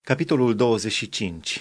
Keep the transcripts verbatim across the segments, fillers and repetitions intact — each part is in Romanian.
Capitolul douăzeci și cinci.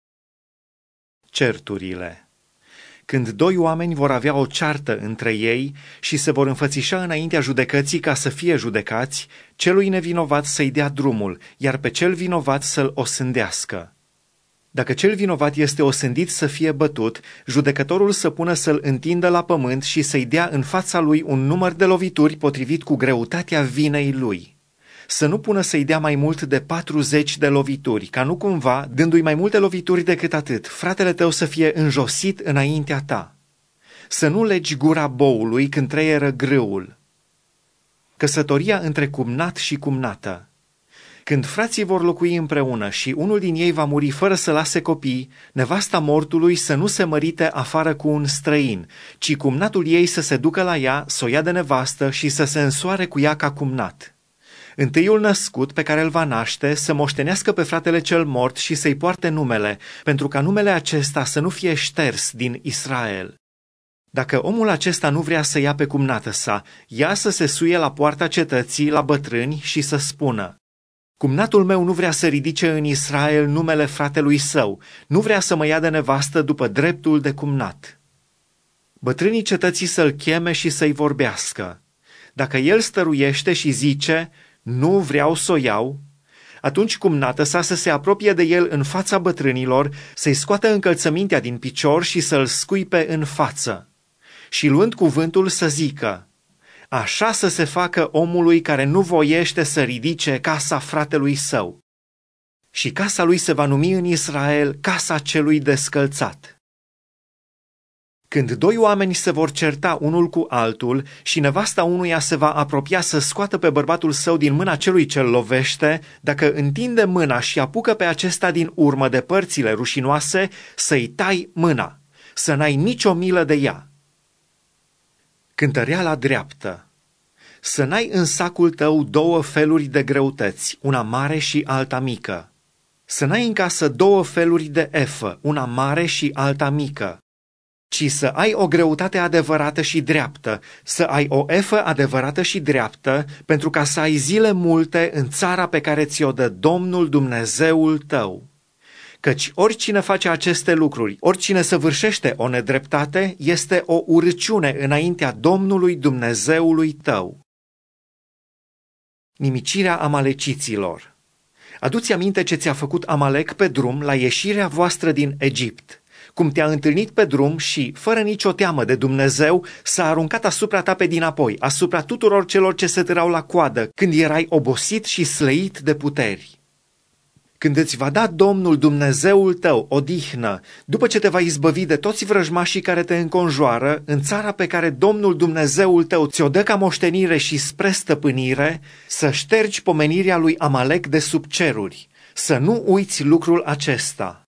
Certurile. Când doi oameni vor avea o ceartă între ei și se vor înfățișa înaintea judecății ca să fie judecați, celui nevinovat să-i dea drumul, iar pe cel vinovat să-l osândească. Dacă cel vinovat este osândit să fie bătut, judecătorul să pună să-l întindă la pământ și să-i dea în fața lui un număr de lovituri potrivit cu greutatea vinei lui. Să nu pună să-i dea mai mult de patruzeci de lovituri, ca nu cumva, dându-i mai multe lovituri decât atât, fratele tău să fie înjosit înaintea ta. Să nu legi gura boului când treieră grâul. Căsătoria între cumnat și cumnată. Când frații vor locui împreună și unul din ei va muri fără să lase copii, nevasta mortului să nu se mărite afară cu un străin, ci cumnatul ei să se ducă la ea, să o ia de nevastă și să se însoare cu ea ca cumnat. Întâiul născut pe care îl va naște să moștenească pe fratele cel mort și să-i poarte numele, pentru ca numele acesta să nu fie șters din Israel. Dacă omul acesta nu vrea să ia pe cumnată sa, ea să se suie la poarta cetății, la bătrâni și să spună: cumnatul meu nu vrea să ridice în Israel numele fratelui său, nu vrea să mă ia de nevastă după dreptul de cumnat. Bătrânii cetății să-l cheme și să-i vorbească. Dacă el stăruiește și zice: nu vreau să o iau, atunci cumnată sa să se apropie de el în fața bătrânilor, să-i scoată încălțămintea din picior și să-l scuipe în față. Și luând cuvântul să zică: așa să se facă omului care nu voiește să ridice casa fratelui său. Și casa lui se va numi în Israel casa celui descălțat. Când doi oameni se vor certa unul cu altul și nevasta unuia se va apropia să scoată pe bărbatul său din mâna celui ce-l lovește, dacă întinde mâna și apucă pe acesta din urmă de părțile rușinoase, să-i tai mâna, să n-ai nicio milă de ea. Cântăreala dreaptă. Să n-ai în sacul tău două feluri de greutăți, una mare și alta mică. Să n-ai în casă două feluri de efă, una mare și alta mică, ci să ai o greutate adevărată și dreaptă, să ai o efă adevărată și dreaptă, pentru ca să ai zile multe în țara pe care ți-o dă Domnul Dumnezeul tău. Căci oricine face aceste lucruri, oricine săvârșește o nedreptate, este o urăciune înaintea Domnului Dumnezeului tău. Nimicirea amaleciților. Adu-ți aminte ce ți-a făcut Amalec pe drum la ieșirea voastră din Egipt, cum te-a întâlnit pe drum și, fără nicio teamă de Dumnezeu, s-a aruncat asupra ta pe dinapoi, asupra tuturor celor ce se târau la coadă, când erai obosit și slăit de puteri. Când îți va da Domnul Dumnezeul tău odihnă, după ce te va izbăvi de toți vrăjmașii care te înconjoară, în țara pe care Domnul Dumnezeul tău ți-o dă ca moștenire și spre stăpânire, să ștergi pomenirea lui Amalec de sub ceruri, să nu uiți lucrul acesta.